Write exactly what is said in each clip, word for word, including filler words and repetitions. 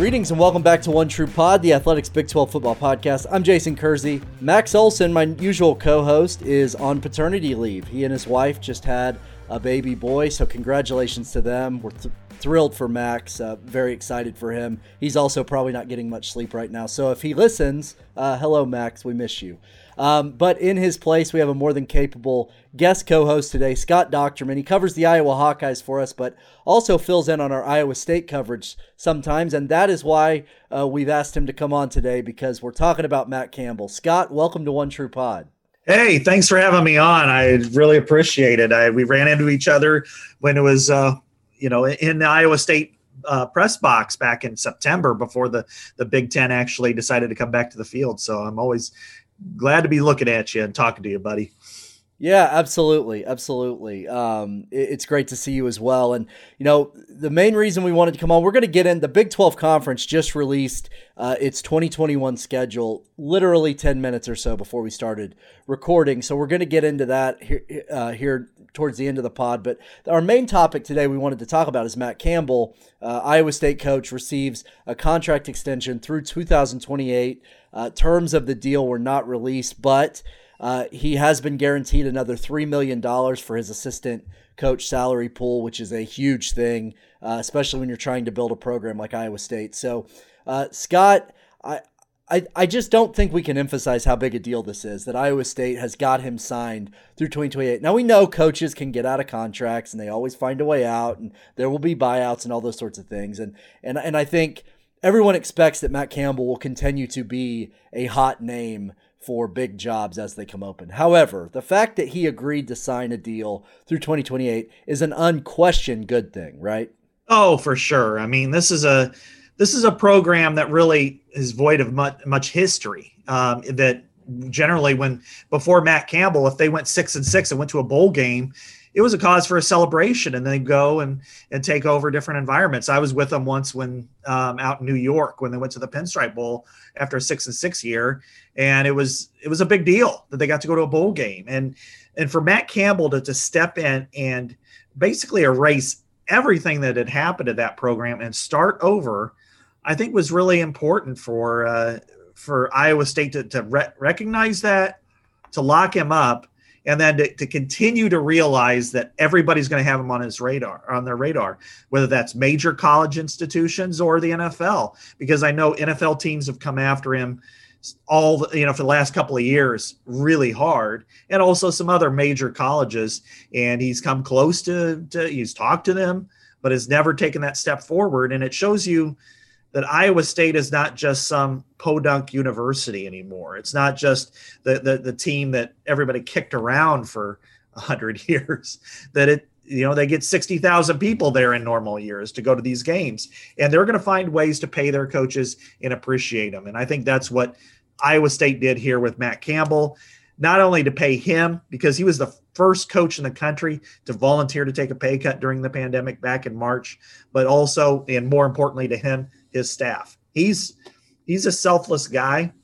Greetings and welcome back to One True Pod, the Athletics Big twelve football podcast. I'm Jason Kersey. Max Olson, my usual co-host, is on paternity leave. He and his wife just had a baby boy, so congratulations to them. We're th- thrilled for Max, uh, very excited for him. He's also probably not getting much sleep right now, so if he listens, uh, hello Max, we miss you. Um, but in his place, we have a more than capable guest co-host today, Scott Dochterman. He covers the Iowa Hawkeyes for us, but also fills in on our Iowa State coverage sometimes, and that is why uh, we've asked him to come on today, because we're talking about Matt Campbell. Scott, welcome to One True Pod. Hey, thanks for having me on. I really appreciate it. I, we ran into each other when it was, uh, you know, in the Iowa State uh, press box back in September before the, the Big Ten actually decided to come back to the field. So I'm always glad to be looking at you and talking to you, buddy. Yeah, absolutely. Absolutely. Um, it, it's great to see you as well. And, you know, the main reason we wanted to come on, we're going to get in. The Big twelve Conference just released uh, its twenty twenty-one schedule literally ten minutes or so before we started recording. So we're going to get into that here, uh, here towards the end of the pod. But our main topic today we wanted to talk about is Matt Campbell, uh, Iowa State coach, receives a contract extension through two thousand twenty-eight. Uh, terms of the deal were not released, but uh, he has been guaranteed another three million dollars for his assistant coach salary pool, which is a huge thing, uh, especially when you're trying to build a program like Iowa State. So, uh, Scott, I, I I just don't think we can emphasize how big a deal this is, that Iowa State has got him signed through twenty twenty-eight. Now, we know coaches can get out of contracts, and they always find a way out, and there will be buyouts and all those sorts of things. And and and I think everyone expects that Matt Campbell will continue to be a hot name for big jobs as they come open. However, the fact that he agreed to sign a deal through twenty twenty-eight is an unquestioned good thing, right? Oh, for sure. I mean, this is a this is a program that really is void of much, much history. Um, that generally, when before Matt Campbell, if they went six and six and went to a bowl game, it was a cause for a celebration, and they go and, and take over different environments. I was with them once when um, out in New York when they went to the Pinstripe Bowl after a six and six year, and it was it was a big deal that they got to go to a bowl game. And and for Matt Campbell to to step in and basically erase everything that had happened to that program and start over, I think was really important for uh, for Iowa State to, to re- recognize that, to lock him up, and then to, to continue to realize that everybody's going to have him on his radar, on their radar, whether that's major college institutions or the N F L, because I know N F L teams have come after him all the, you know, for the last couple of years, really hard, and also some other major colleges. And he's come close to, to he's talked to them, but has never taken that step forward. And it shows you that Iowa State is not just some podunk university anymore. It's not just the, the, the team that everybody kicked around for a hundred years, that it, you know, they get sixty thousand people there in normal years to go to these games, and they're going to find ways to pay their coaches and appreciate them. And I think that's what Iowa State did here with Matt Campbell, not only to pay him because he was the first coach in the country to volunteer to take a pay cut during the pandemic back in March, but also, and more importantly to him, his staff. He's he's a selfless guy,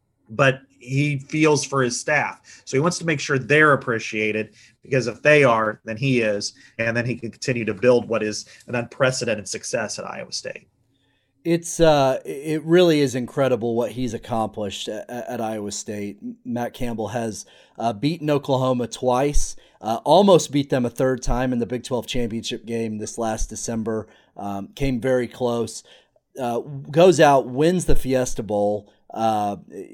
but he feels for his staff. So he wants to make sure they're appreciated, because if they are, then he is, and then he can continue to build what is an unprecedented success at Iowa State. It's uh, it really is incredible what he's accomplished at, at Iowa State. Matt Campbell has uh, beaten Oklahoma twice, uh, almost beat them a third time in the Big twelve championship game this last December. Um, came very close. Uh, goes out, wins the Fiesta Bowl uh,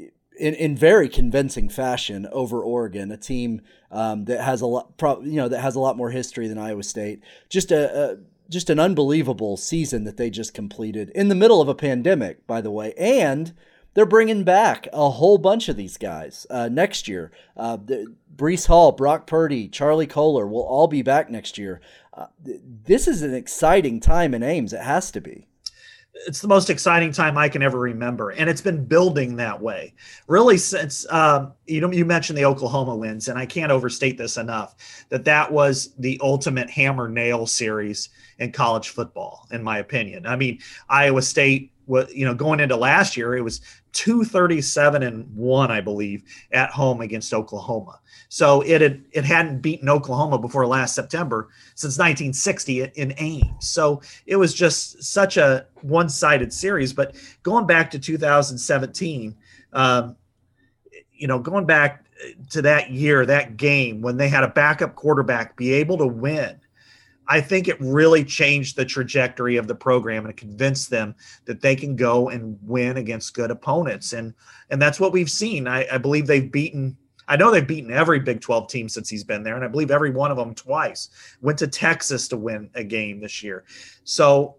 in in very convincing fashion over Oregon, a team um, that has a lot, pro- you know, that has a lot more history than Iowa State. Just a, a just an unbelievable season that they just completed in the middle of a pandemic, by the way, and they're bringing back a whole bunch of these guys uh, next year. Uh, the, Breece Hall, Brock Purdy, Charlie Kohler will all be back next year. Uh, th- this is an exciting time in Ames. It has to be. It's the most exciting time I can ever remember, and it's been building that way really since um, you know you mentioned the Oklahoma wins, and I can't overstate this enough, that that was the ultimate hammer nail series in college football, in my opinion. I mean, Iowa State was, you know, going into last year, it was two thirty-seven and one, I believe, at home against Oklahoma. So it had it hadn't beaten Oklahoma before last September since nineteen sixty in Ames. So it was just such a one-sided series. But going back to two thousand seventeen, um, you know, going back to that year, that game when they had a backup quarterback be able to win, I think it really changed the trajectory of the program and convinced them that they can go and win against good opponents. And and that's what we've seen. I, I believe they've beaten – I know they've beaten every Big twelve team since he's been there, and I believe every one of them twice. Went to Texas to win a game this year. So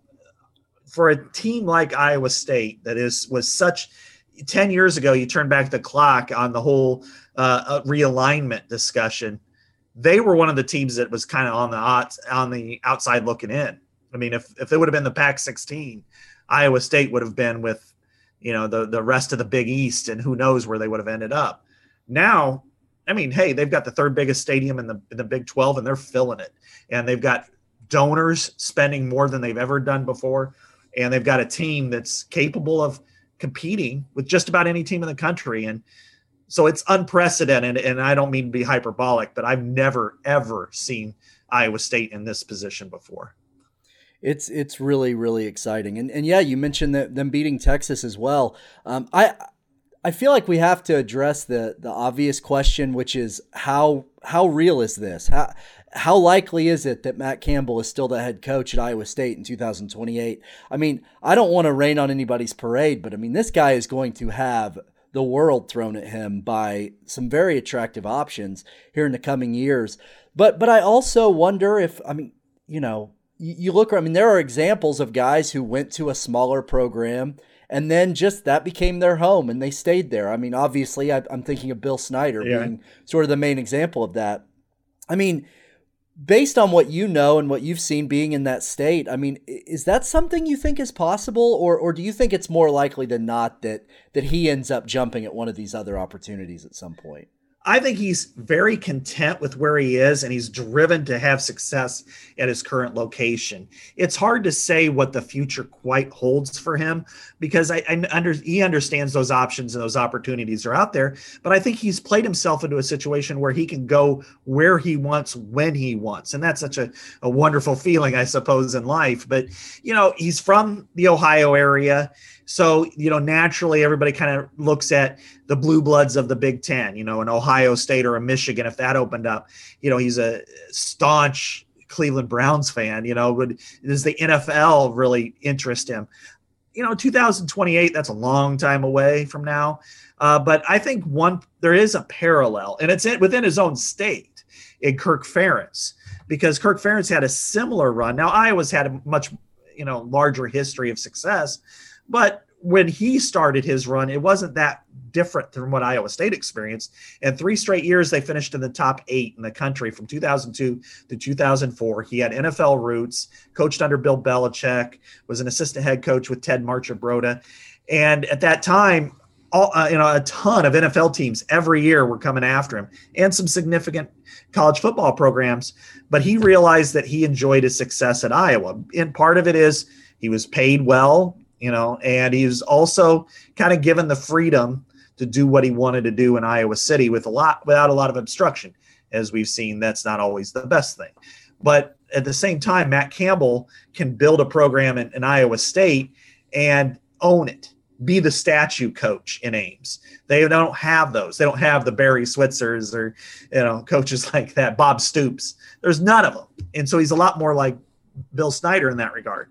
for a team like Iowa State that is was such – ten years ago, you turn back the clock on the whole uh, realignment discussion. They were one of the teams that was kind of on the outs, on the outside looking in. I mean, if if it would have been the Pac sixteen, Iowa State would have been with, you know, the the rest of the Big East, and who knows where they would have ended up. Now, I mean, hey, they've got the third biggest stadium in the in the Big twelve, and they're filling it. And they've got donors spending more than they've ever done before, and they've got a team that's capable of competing with just about any team in the country. And so it's unprecedented, and I don't mean to be hyperbolic, but I've never, ever seen Iowa State in this position before. It's it's really, really exciting. And and yeah, you mentioned that them beating Texas as well. Um, I I feel like we have to address the the obvious question, which is how how real is this? How how likely is it that Matt Campbell is still the head coach at Iowa State in two thousand twenty-eight? I mean, I don't want to rain on anybody's parade, but I mean, this guy is going to have the world thrown at him by some very attractive options here in the coming years. But but I also wonder if, I mean, you know, you, you look, I mean, there are examples of guys who went to a smaller program and then just that became their home and they stayed there. I mean, obviously, I, I'm thinking of Bill Snyder yeah. being sort of the main example of that. I mean, based on what you know and what you've seen being in that state, I mean, is that something you think is possible, or or do you think it's more likely than not that that he ends up jumping at one of these other opportunities at some point? I think he's very content with where he is, and he's driven to have success at his current location. It's hard to say what the future quite holds for him because I, I under, he understands those options and those opportunities are out there. But I think he's played himself into a situation where he can go where he wants, when he wants. And that's such a, a wonderful feeling, I suppose, in life. But, you know, he's from the Ohio area. So, you know, naturally everybody kind of looks at the blue bloods of the Big Ten, you know, an Ohio State or a Michigan, if that opened up. You know, he's a staunch Cleveland Browns fan, you know, would does the N F L really interest him? You know, two thousand twenty-eight, that's a long time away from now. Uh, but I think one, there is a parallel, and it's in, within his own state in Kirk Ferentz, because Kirk Ferentz had a similar run. Now, Iowa's had a much, you know, larger history of success. But when he started his run, it wasn't that different from what Iowa State experienced. And three straight years, they finished in the top eight in the country from two thousand two to two thousand four. He had N F L roots, coached under Bill Belichick, was an assistant head coach with Ted Marchibroda. And at that time, all, uh, you know, a ton of N F L teams every year were coming after him, and some significant college football programs. But he realized that he enjoyed his success at Iowa. And part of it is he was paid well, you know, and he's also kind of given the freedom to do what he wanted to do in Iowa City with a lot, without a lot of obstruction. As we've seen, that's not always the best thing. But at the same time, Matt Campbell can build a program in, in Iowa State and own it, be the statue coach in Ames. They don't have those. They don't have the Barry Switzers or, you know, coaches like that, Bob Stoops. There's none of them. And so he's a lot more like Bill Snyder in that regard.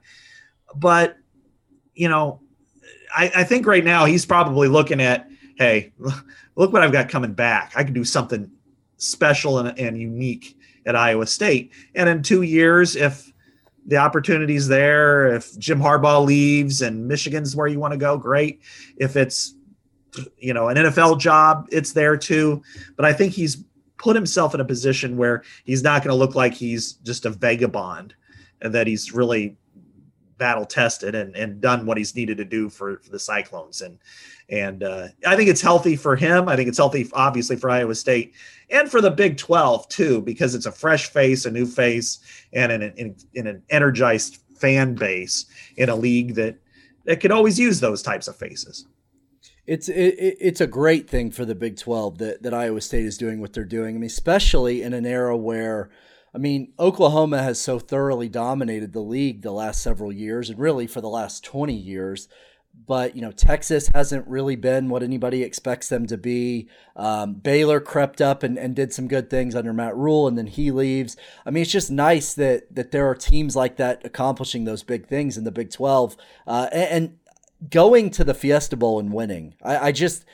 But you know, I, I think right now he's probably looking at, hey, look what I've got coming back. I can do something special and, and unique at Iowa State. And in two years, if the opportunity's there, if Jim Harbaugh leaves and Michigan's where you want to go, great. If it's, you know, an N F L job, it's there too. But I think he's put himself in a position where he's not going to look like he's just a vagabond and that he's really battle tested and, and done what he's needed to do for, for the Cyclones. And, and uh, I think it's healthy for him. I think it's healthy, obviously, for Iowa State and for the Big twelve too, because it's a fresh face, a new face, and in an, in, in an energized fan base in a league that, that could always use those types of faces. It's it, it's a great thing for the Big twelve that, that Iowa State is doing what they're doing. I mean, especially in an era where, I mean, Oklahoma has so thoroughly dominated the league the last several years and really for the last twenty years. But, you know, Texas hasn't really been what anybody expects them to be. Um, Baylor crept up and, and did some good things under Matt Rule, and then he leaves. I mean, it's just nice that that there are teams like that accomplishing those big things in the Big twelve. Uh, and, and going to the Fiesta Bowl and winning, I, I just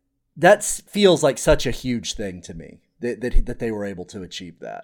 – that feels like such a huge thing to me that, that that they were able to achieve that.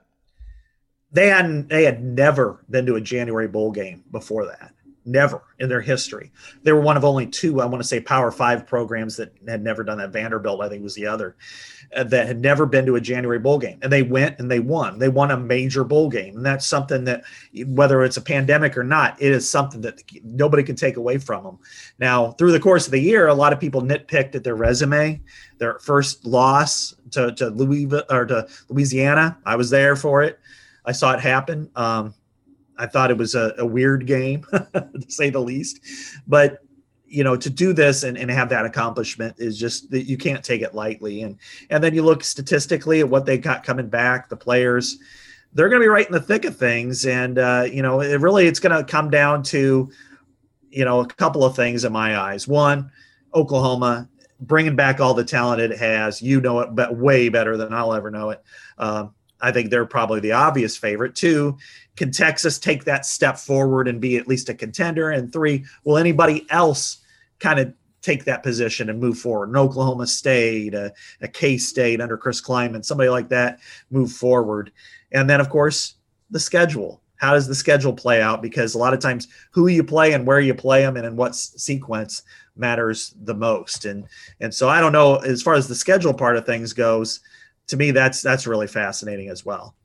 They hadn't, they had never been to a January bowl game before that. Never in their history. They were one of only two, I want to say, Power Five programs that had never done that. Vanderbilt, I think, was the other, uh, that had never been to a January bowl game. And they went and they won. They won a major bowl game. And that's something that, whether it's a pandemic or not, it is something that nobody can take away from them. Now, through the course of the year, a lot of people nitpicked at their resume, their first loss to, to, Louisville, or to Louisiana. I was there for it. I saw it happen. Um, I thought it was a, a weird game, to say the least. But, you know, to do this and, and have that accomplishment is just that you can't take it lightly. And and then you look statistically at what they got coming back, the players, they're going to be right in the thick of things. And, uh, you know, it really it's going to come down to, you know, a couple of things in my eyes. One, Oklahoma bringing back all the talent it has. You know it but way better than I'll ever know it. Um, I think they're probably the obvious favorite. Two, can Texas take that step forward and be at least a contender? And three, will anybody else kind of take that position and move forward? An Oklahoma State, a, a K-State under Chris Klieman, somebody like that move forward. And then, of course, the schedule. How does the schedule play out? Because a lot of times who you play and where you play them and in what sequence matters the most. And, and so I don't know, as far as the schedule part of things goes, to me, that's that's really fascinating as well.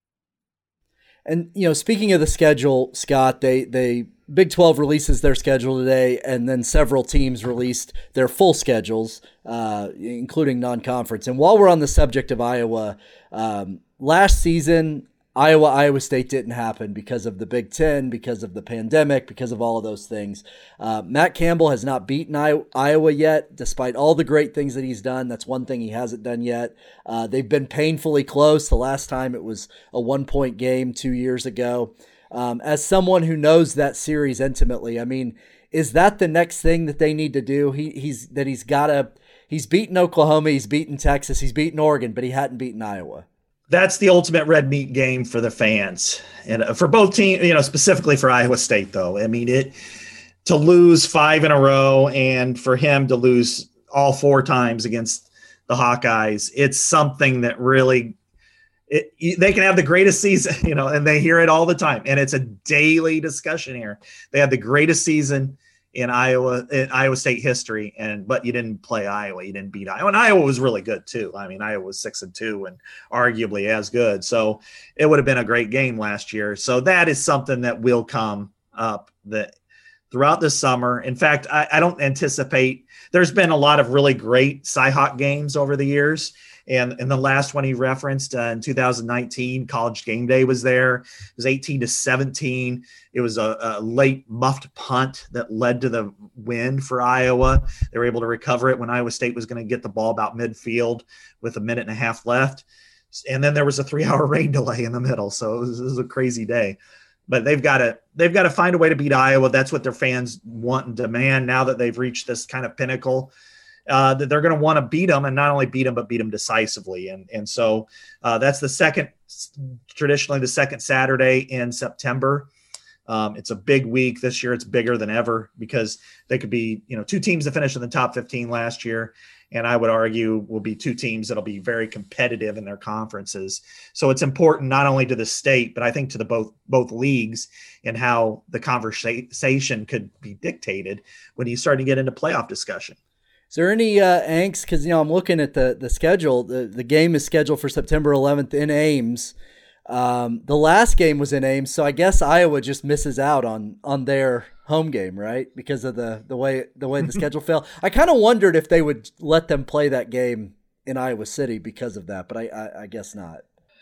And, you know, speaking of the schedule, Scott, they, they Big twelve releases their schedule today, and then several teams released their full schedules, uh, including non-conference. And while we're on the subject of Iowa, um, last season, Iowa, Iowa State didn't happen because of the Big Ten, because of the pandemic, because of all of those things. Uh, Matt Campbell has not beaten I- Iowa yet, despite all the great things that he's done. That's one thing he hasn't done yet. Uh, they've been painfully close. The last time it was a one-point game two years ago. Um, as someone who knows that series intimately, I mean, is that the next thing that they need to do? He he's that he's got to. He's beaten Oklahoma, he's beaten Texas, he's beaten Oregon, but he hadn't beaten Iowa. That's the ultimate red meat game for the fans, and for both teams. You know, specifically for Iowa State, though. I mean, it to lose five in a row, and for him to lose all four times against the Hawkeyes, it's something that really. It, they can have the greatest season, you know, and they hear it all the time, and it's a daily discussion here. They had the greatest season in Iowa, in Iowa State history, and but you didn't play Iowa, you didn't beat Iowa, and Iowa was really good too. I mean, Iowa was six and two, and arguably as good. So it would have been a great game last year. So that is something that will come up that throughout the summer. In fact, I, I don't anticipate. There's been a lot of really great Cy-Hawk games over the years. And, and the last one he referenced uh, in two thousand nineteen, College Game Day was there. It was eighteen to seventeen. It was a, a late muffed punt that led to the win for Iowa. They were able to recover it when Iowa State was going to get the ball about midfield with a minute and a half left. And then there was a three-hour rain delay in the middle. So it was, it was a crazy day. But they've got to they've got to find a way to beat Iowa. That's what their fans want and demand now that they've reached this kind of pinnacle. Uh, that they're going to want to beat them, and not only beat them, but beat them decisively. And and so uh, that's the second, traditionally the second Saturday in September. Um, it's a big week this year. It's bigger than ever because they could be, you know, two teams that finished in the top fifteen last year, and I would argue will be two teams that'll be very competitive in their conferences. So it's important not only to the state, but I think to the both both leagues and how the conversation could be dictated when you start to get into playoff discussion. Is there any uh, angst? Because, you know, I'm looking at the, the schedule. The, the game is scheduled for September eleventh in Ames. Um, the last game was in Ames, so I guess Iowa just misses out on on their home game, right? Because of the the way the way the schedule fell. I kind of wondered if they would let them play that game in Iowa City because of that, but I, I, I guess not.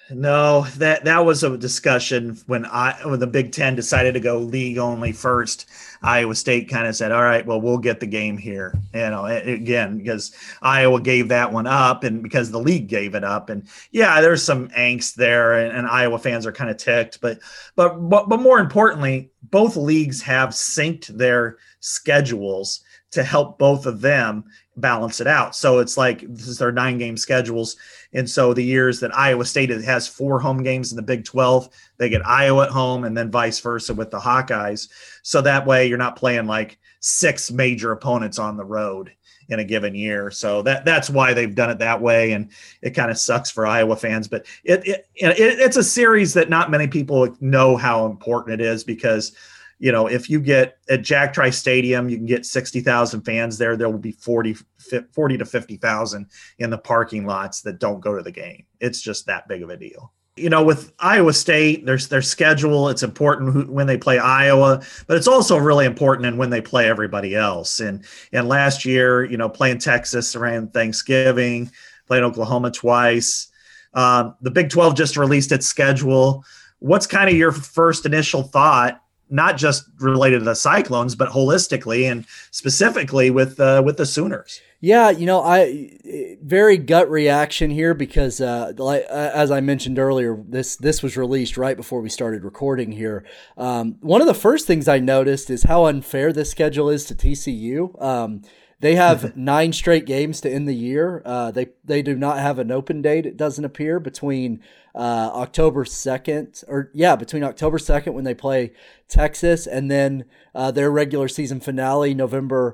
No, that that was a discussion when I when the Big Ten decided to go league only first. Iowa State kind of said, "All right, well, we'll get the game here." You know, again, because Iowa gave that one up, and because the league gave it up, and yeah, there's some angst there, and, and Iowa fans are kind of ticked. But, but but but more importantly, both leagues have synced their schedules to help both of them balance it out. So it's like this is their nine game schedules. And so the years that Iowa State has four home games in the Big twelve, they get Iowa at home and then vice versa with the Hawkeyes. So that way you're not playing like six major opponents on the road in a given year. So that that's why they've done it that way. And it kind of sucks for Iowa fans, but it, it, it it's a series that not many people know how important it is because you know, if you get at Jack Trice Stadium, you can get sixty thousand fans there. There will be forty, forty to fifty thousand in the parking lots that don't go to the game. It's just that big of a deal. You know, with Iowa State, there's their schedule. It's important who, when they play Iowa, but it's also really important in when they play everybody else. And and last year, you know, playing Texas around Thanksgiving, playing Oklahoma twice. Um, the Big twelve just released its schedule. What's kind of your first initial thought? Not just related to the Cyclones, but holistically and specifically with uh, with the Sooners. Yeah, you know, I very gut reaction here because, uh, like as I mentioned earlier, this this was released right before we started recording here. Um, one of the first things I noticed is how unfair this schedule is to T C U. Um, They have nine straight games to end the year. Uh, they they do not have an open date, it doesn't appear, between uh, October second, or yeah, between October second when they play Texas, and then uh, their regular season finale, November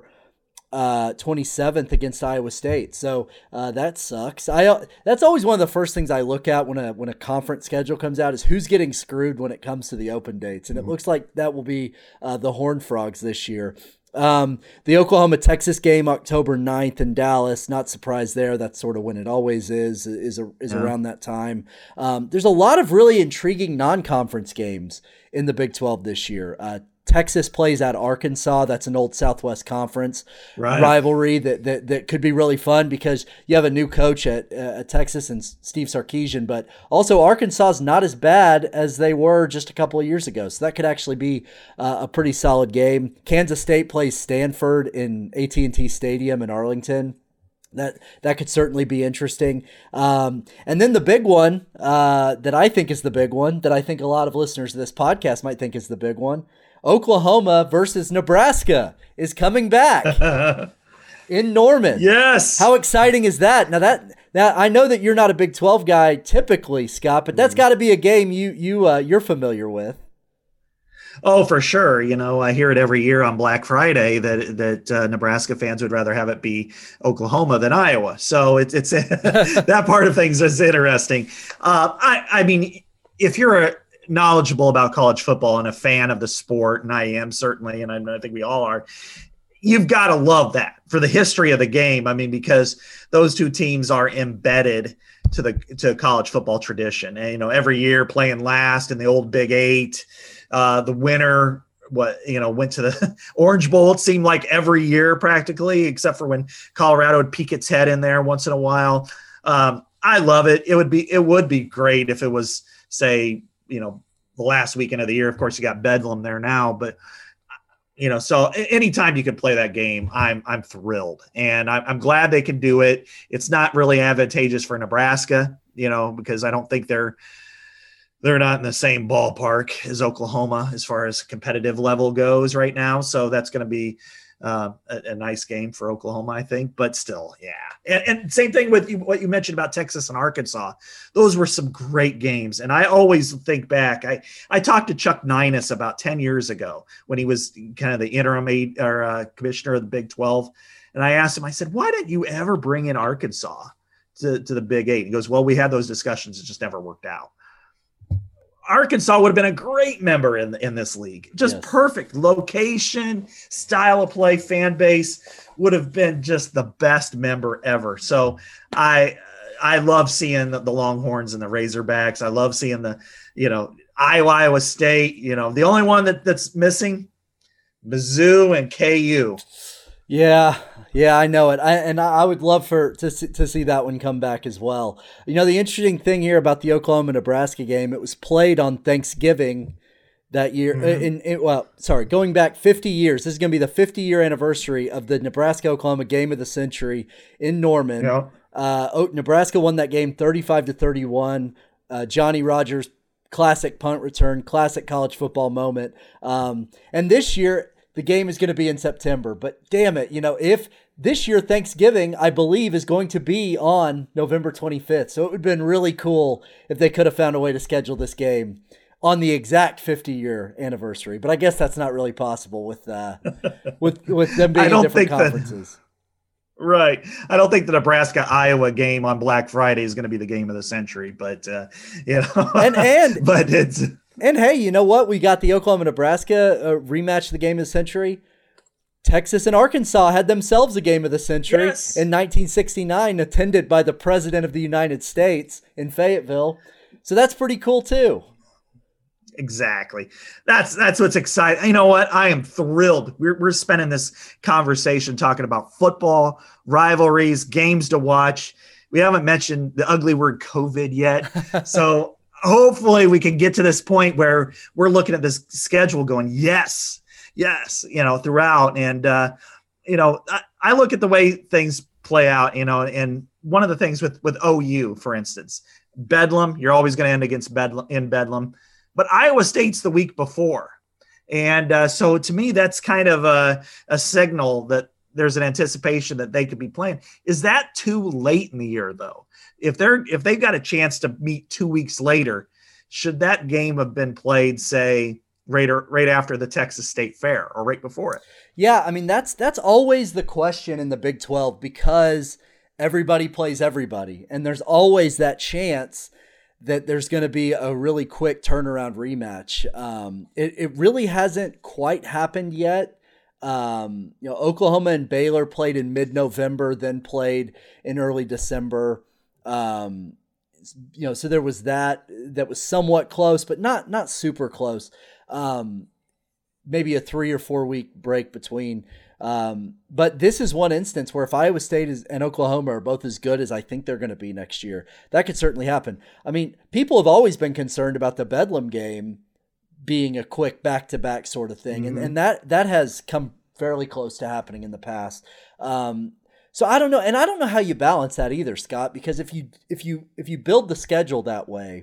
uh, twenty-seventh against Iowa State. So uh, that sucks. I that's always one of the first things I look at when a when a conference schedule comes out is who's getting screwed when it comes to the open dates, and it looks like that will be uh, the Horned Frogs this year. Um, the Oklahoma-Texas game, October ninth in Dallas, not surprised there. That's sort of when it always is, is, is yeah. around that time. Um, there's a lot of really intriguing non-conference games in the Big twelve this year. Uh, Texas plays at Arkansas. That's an old Southwest Conference right. rivalry that, that that could be really fun because you have a new coach at, uh, at Texas and Steve Sarkisian, but also Arkansas is not as bad as they were just a couple of years ago. So that could actually be uh, a pretty solid game. Kansas State plays Stanford in A T and T Stadium in Arlington. That that could certainly be interesting. Um, and then the big one uh, that I think is the big one, that I think a lot of listeners to this podcast might think is the big one, Oklahoma versus Nebraska is coming back in Norman. Yes. How exciting is that? Now that now I know that you're not a Big twelve guy typically, Scott, but that's mm. got to be a game you you uh, you're familiar with. Oh, for sure. You know, I hear it every year on Black Friday that that uh, Nebraska fans would rather have it be Oklahoma than Iowa. So it's it's that part of things is interesting. Uh, I I mean, if you're a knowledgeable about college football and a fan of the sport, and I am certainly, and I think we all are, you've got to love that for the history of the game. I mean, because those two teams are embedded to the to college football tradition. And, you know, every year playing last in the old Big Eight, uh, the winner, what, you know, went to the Orange Bowl. It seemed like every year practically, except for when Colorado would peek its head in there once in a while. Um, I love it. It would be, it would be great if it was, say, you know, the last weekend of the year. Of course, you got Bedlam there now, but you know, so anytime you can play that game, I'm I'm thrilled, and I'm, I'm glad they can do it. It's not really advantageous for Nebraska, you know, because I don't think they're they're not in the same ballpark as Oklahoma as far as competitive level goes right now. So that's going to be uh, a, a nice game for Oklahoma, I think. But still, yeah. And, and same thing with you, what you mentioned about Texas and Arkansas. Those were some great games. And I always think back. I, I talked to Chuck Ninus about ten years ago when he was kind of the interim aid, or uh, commissioner of the Big twelve. And I asked him, I said, why didn't you ever bring in Arkansas to, to the Big Eight? He goes, well, we had those discussions. It just never worked out. Arkansas would have been a great member in in this league. Just yes. Perfect location, style of play, fan base, would have been just the best member ever. So I I love seeing the, the Longhorns and the Razorbacks. I love seeing the, you know, Iowa, Iowa State. You know, the only one that, that's missing, Mizzou and K U. Yeah, yeah, I know it. I, and I would love for to see, to see that one come back as well. You know, the interesting thing here about the Oklahoma-Nebraska game, it was played on Thanksgiving that year. Mm-hmm. In, in well, sorry, going back fifty years. This is going to be the fifty-year anniversary of the Nebraska-Oklahoma game of the century in Norman. Yeah. Uh, Nebraska won that game thirty-five to thirty-one. Uh, Johnny Rogers, classic punt return, classic college football moment. Um, and this year, the game is going to be in September, but damn it, you know, if this year Thanksgiving, I believe, is going to be on November twenty-fifth. So it would have been really cool if they could have found a way to schedule this game on the exact fifty-year anniversary. But I guess that's not really possible with uh, with with them being in different conferences. That, right. I don't think the Nebraska-Iowa game on Black Friday is going to be the game of the century, but uh, you know, and and but it's. And hey, you know what? We got the Oklahoma-Nebraska uh, rematch, the game of the century. Texas and Arkansas had themselves a game of the century yes. in nineteen sixty-nine, attended by the President of the United States in Fayetteville. So that's pretty cool too. Exactly. That's that's what's exciting. You know what? I am thrilled. We're we're spending this conversation talking about football, rivalries, games to watch. We haven't mentioned the ugly word COVID yet. So hopefully we can get to this point where we're looking at this schedule going, yes, yes, you know, throughout. And, uh, you know, I, I look at the way things play out, you know, and one of the things with, with O U, for instance, Bedlam, you're always going to end against Bedlam in Bedlam, but Iowa State's the week before. And uh, so to me, that's kind of a, a signal that there's an anticipation that they could be playing. Is that too late in the year though? If they're if they've got a chance to meet two weeks later, should that game have been played, say, right or, right after the Texas State Fair or right before it? Yeah, I mean that's that's always the question in the Big twelve because everybody plays everybody, and there's always that chance that there's going to be a really quick turnaround rematch. Um, it it really hasn't quite happened yet. Um, you know, Oklahoma and Baylor played in mid-November, then played in early December. Um, you know, so there was that, that was somewhat close, but not, not super close. Um, maybe a three or four week break between. Um, but this is one instance where if Iowa State is, and Oklahoma are both as good as I think they're going to be next year, that could certainly happen. I mean, people have always been concerned about the Bedlam game being a quick back-to-back sort of thing. Mm-hmm. And, and that, that has come fairly close to happening in the past. Um, So I don't know, and I don't know how you balance that either, Scott. Because if you if you if you build the schedule that way,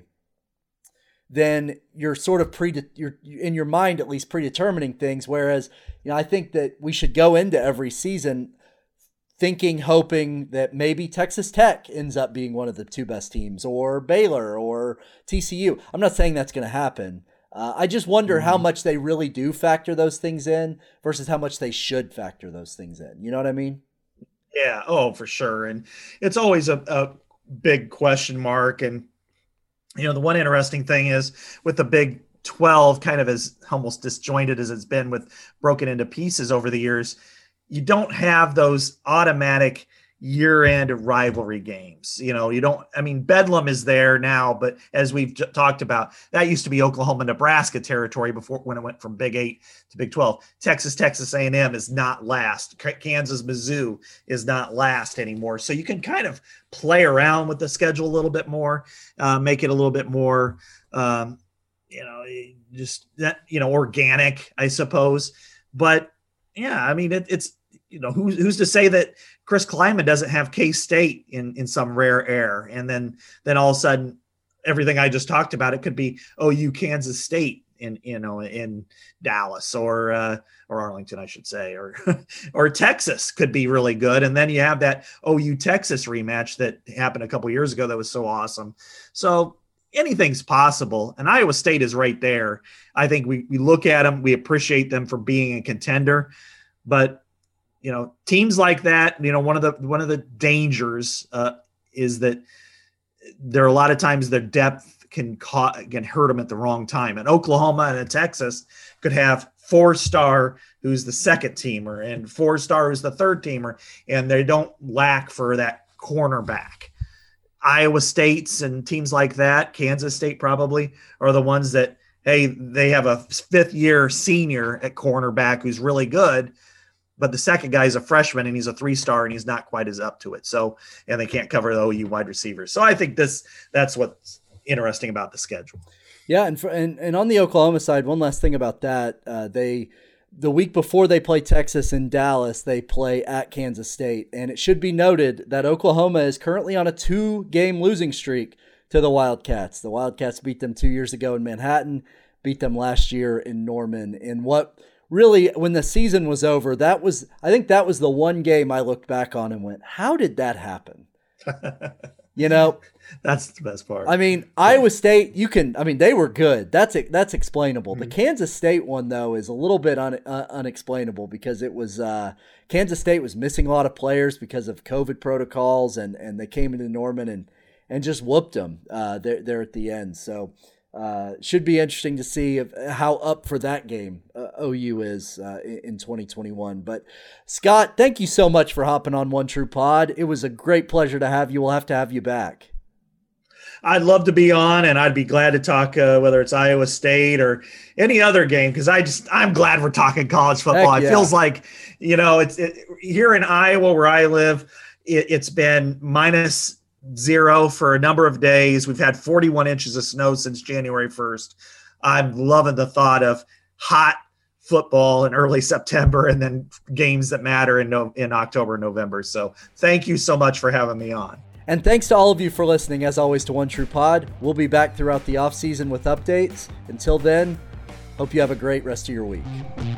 then you're sort of pre you're in your mind at least predetermining things. Whereas, you know, I think that we should go into every season thinking, hoping that maybe Texas Tech ends up being one of the two best teams, or Baylor, or T C U. I'm not saying that's going to happen. Uh, I just wonder mm-hmm. how much they really do factor those things in versus how much they should factor those things in. You know what I mean? Yeah. Oh, for sure. And it's always a, a big question mark. And, you know, the one interesting thing is with the Big twelve, kind of as almost disjointed as it's been with broken into pieces over the years, you don't have those automatic year-end rivalry games. You know, you don't, I mean, Bedlam is there now, but as we've j- talked about, that used to be Oklahoma, Nebraska territory before when it went from Big Eight to Big twelve. Texas, Texas A and M is not last. Kansas, Mizzou is not last anymore. So you can kind of play around with the schedule a little bit more, uh, make it a little bit more, um, you know, just that, you know, organic, I suppose. But yeah, I mean, it, it's, you know, who's, who's to say that Chris Kleiman doesn't have K-State in, in some rare air. And then, then all of a sudden everything I just talked about, it could be O U Kansas State in, you know, in Dallas or, uh, or Arlington, I should say, or, or Texas could be really good. And then you have that O U Texas rematch that happened a couple years ago. That was so awesome. So anything's possible. And Iowa State is right there. I think we, we look at them, we appreciate them for being a contender, but you know, teams like that, you know, one of the, one of the dangers uh, is that there are a lot of times their depth can ca- can hurt them at the wrong time. And Oklahoma and Texas could have four star who's the second teamer and four star who's the third teamer, and they don't lack for that cornerback. Iowa States and teams like that, Kansas State probably, are the ones that hey, they have a fifth year senior at cornerback who's really good, but the second guy is a freshman and he's a three-star and he's not quite as up to it. So, and they can't cover the O U wide receivers. So I think this, that's what's interesting about the schedule. Yeah. And for, and, and on the Oklahoma side, one last thing about that, uh, they, the week before they play Texas in Dallas, they play at Kansas State. And it should be noted that Oklahoma is currently on a two game losing streak to the Wildcats. The Wildcats beat them two years ago in Manhattan, beat them last year in Norman. And what really, when the season was over, that was, I think that was the one game I looked back on and went, how did that happen? You know, that's the best part. I mean, Iowa State, you can, I mean, they were good. That's that's explainable. Mm-hmm. The Kansas State one, though, is a little bit un, uh, unexplainable because it was, uh, Kansas State was missing a lot of players because of COVID protocols, and, and they came into Norman and, and just whooped them uh, there, there at the end. So, Uh, should be interesting to see if, how up for that game uh, O U is uh, in twenty twenty-one. But Scott, thank you so much for hopping on One True Pod. It was a great pleasure to have you. We'll have to have you back. I'd love to be on, and I'd be glad to talk uh, whether it's Iowa State or any other game, because I just I'm glad we're talking college football. Heck yeah. It feels like, you know, it's it, here in Iowa where I live, it, it's been minus zero for a number of days. We've had forty-one inches of snow since January first. I'm loving the thought of hot football in early September and then games that matter in no, in October and November. So thank you so much for having me on. And thanks to all of you for listening, as always, to One True Pod. We'll be back throughout the offseason with updates. Until then, hope you have a great rest of your week.